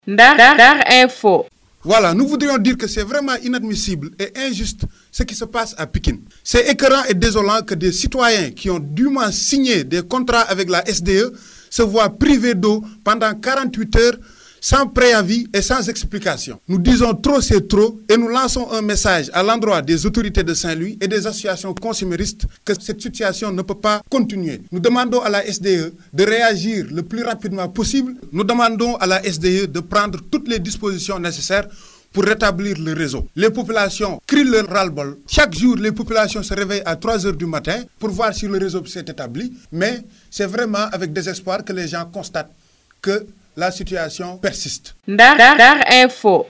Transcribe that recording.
Ndar Info. Voilà, nous voudrions dire que c'est vraiment inadmissible et injuste ce qui se passe à Pikine. C'est écœurant et désolant que des citoyens qui ont dûment signé des contrats avec la SDE se voient privés d'eau pendant 48 heures sans préavis et sans explication. Nous disons trop c'est trop et nous lançons un message à l'endroit des autorités de Saint-Louis et des associations consuméristes que cette situation ne peut pas continuer. Nous demandons à la SDE de réagir le plus rapidement possible. Nous demandons à la SDE de prendre toutes les dispositions nécessaires pour rétablir le réseau. Les populations crient leur ras-le-bol. Chaque jour, les populations se réveillent à 3 heures du matin pour voir si le réseau s'est établi. Mais c'est vraiment avec désespoir que les gens constatent que la situation persiste. Ndar Info.